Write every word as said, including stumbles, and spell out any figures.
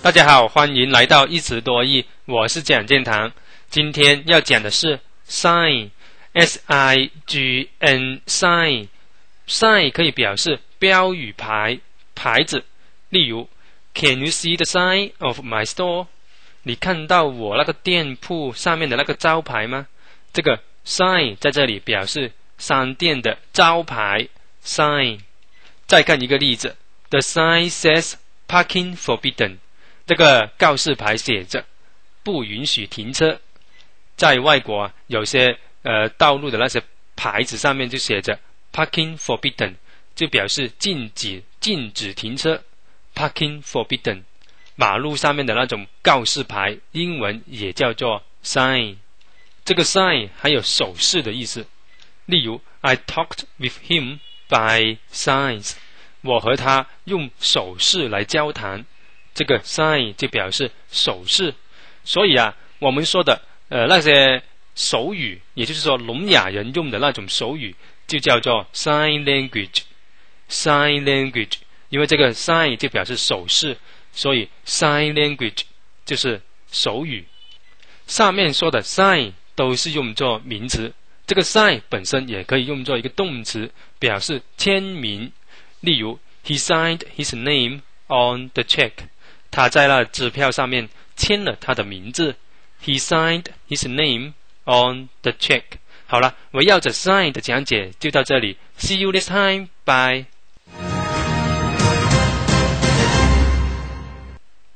大家好，欢迎来到一词多义，我是蒋建堂。今天要讲的是 sign S I G N sign sign 可以表示标语牌牌子，例如 Can you see the sign of my store？ 你看到我那个店铺上面的那个招牌吗？这个 sign 在这里表示商店的招牌 sign。 再看一个例子， The sign says parking forbidden， 这个告示牌写着不允许停车。在外国啊，有些呃道路的那些牌子上面就写着 parking forbidden， 就表示禁止禁止停车 parking forbidden。 马路上面的那种告示牌英文也叫做 sign。 这个 sign 还有手势的意思，例如 I talked with him by signs， 我和他用手势来交谈，这个 sign 就表示手势。所以啊，我们说的呃那些手语，也就是说聋哑人用的那种手语，就叫做 sign language sign language。 因为这个 sign 就表示手势，所以 sign language 就是手语。上面说的 sign 都是用作名词，这个 sign 本身也可以用作一个动词，表示签名。例如 He signed his name on the check， 他在那支票上面签了他的名字。 He signed his name on the check。 好了，围绕着 sign 的讲解就到这里。 See you next time. Bye。